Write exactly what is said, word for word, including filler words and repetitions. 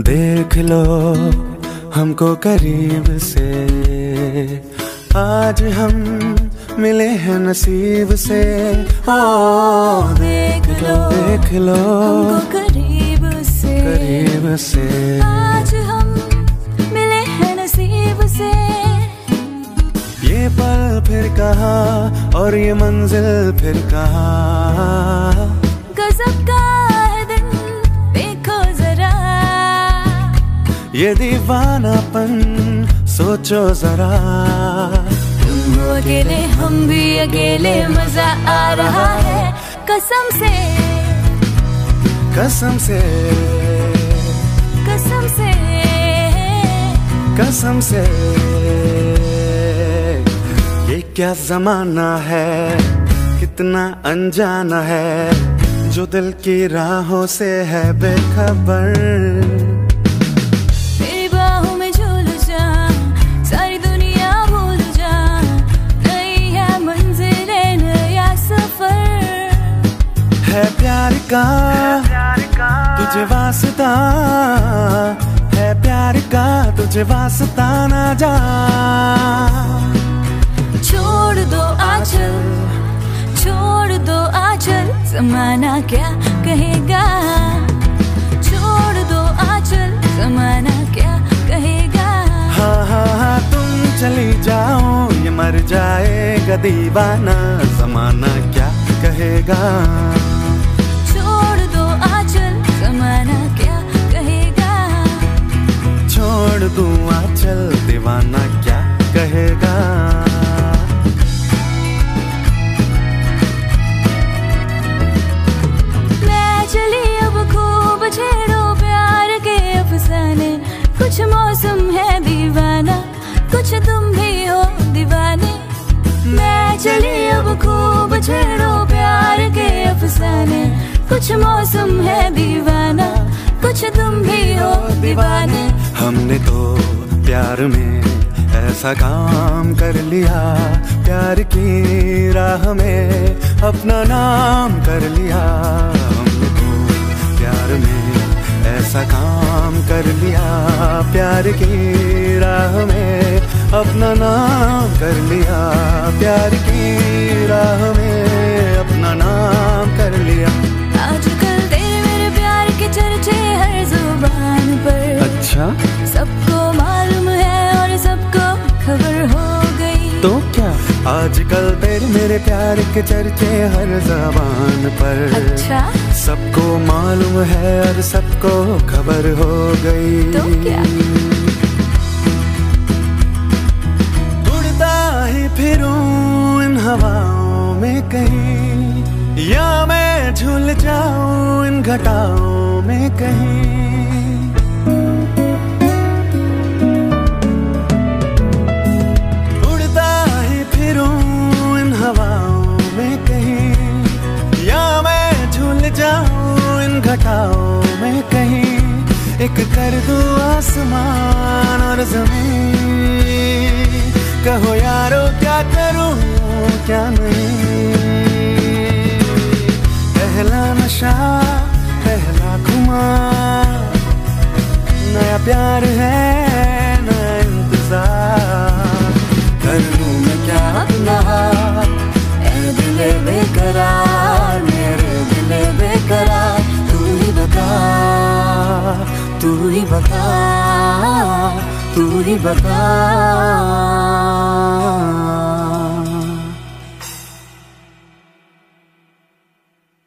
देख लो हमको करीब से, आज हम मिले हैं नसीब से। ओ देख लो देख लो हमको करीब से, करीब से आज हम मिले हैं नसीब से। ये पल फिर कहाँ और ये मंजिल फिर कहाँ, गजब का है दिन देखो जरा, ये दीवानापन सोचो जरा। तुम हो अकेले हम भी अकेले, मजा आ रहा है कसम से, कसम से कसम से कसम से। ये क्या जमाना है, कितना अनजाना है, जो दिल की राहों से है बेखबर। तेरी बाहों में झूल जा, सारी दुनिया भूल जा, नई है मंजिलें नया सफर। है प्यार का तुझे वास्ता, है प्यार का तुझे वास्ता, ना जा। छोड़ दो आंचल, छोड़ दो आंचल, ज़माना क्या कहेगा। छोड़ दो आंचल, ज़माना क्या कहेगा। हाँ हाँ हाँ तुम चली जाओ, ये मर जाएगा दीवाना, ज़माना क्या कहेगा। छोड़ दो आंचल, ज़माना क्या कहेगा। छोड़ दूँ आंचल, दीवाना क्या कहेगा। छेड़ो प्यार के अफसाने, कुछ मौसम है दीवाना, कुछ तुम भी हो दीवाने। मैं चली अब खूब छेड़ो प्यार के अफसाने, कुछ मौसम है दीवाना, कुछ तुम भी हो दीवाने। हमने तो प्यार में ऐसा काम कर लिया, प्यार की राह में अपना नाम कर लिया। हमने तो प्यार में ऐसा काम कर लिया, प्यार की राह में अपना नाम कर लिया, प्यार की राह में अपना नाम कर लिया। आजकल तेरे मेरे प्यार के चर्चे हर जुबान पर, अच्छा सबको मालूम है और सबको खबर हो गई। तो क्या आजकल तेरे मेरे प्यार के चर्चे हर ज़बान पर, अच्छा सबको मालूम है और सबको खबर हो गई। तो क्या उड़ता ही फिरूं इन हवाओं में कहीं, या मैं झूल जाऊं इन घटाओं में कहीं। घटाओं में कहीं, एक कर दूं आसमान और ज़मीन। कहो यारो क्या करूं क्या नहीं, पहला नशा पहला खुमार, नया प्यार है नया इंतजार। कर लूं मैं क्या अपना, ऐ दिले बेकरार, मेरे दिले बेकरार। बता, तू ही बता, तू ही बता।